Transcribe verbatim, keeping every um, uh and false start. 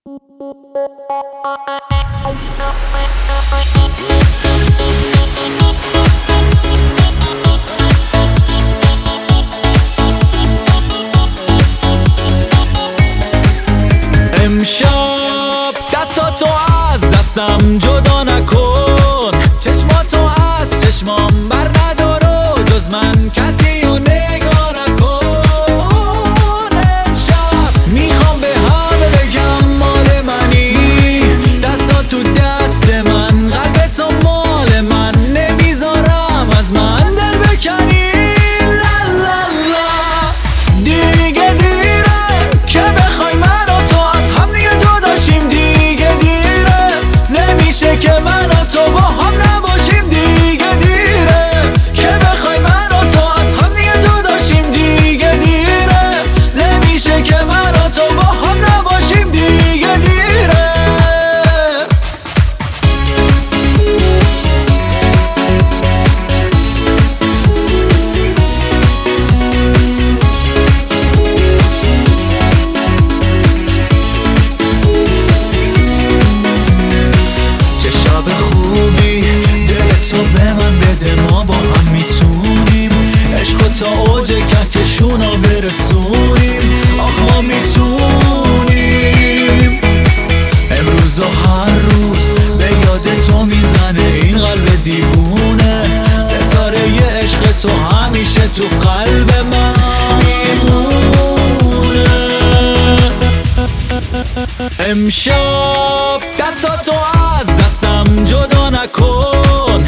امشب دستاتو از دستم جدا نکن، چشماتو از چشمام بر ندارو، جز من کسی رو نگاه نکن. امشب میخوام به همه بگم مال منی، دستات تو دست من، قلب تو مال من، نمیذارم از من دل بکنی. لا لا لا دیگه دیره که بخوای من و تو از هم دیگه جداشیم، دیگه دیره نمیشه که من و تو با هم نباشیم، دیگه دیره که بخوای من و تو از هم دیگه جداشیم، دیگه دیره نمیشه که من و تو با هم نباشیم، دیگه دیره. چه شب خوبی دل تو به من بده، ما با هم میتونیم عشق تا اوج کهکشونا برسونیم. آخ ما میتونیم امروز و هر روز به یاد تو میزنه این قلب دیوونه، ستاره عشق تو همیشه تو قلب من میمونه. امشب دستاتو از دستم جدا نکن،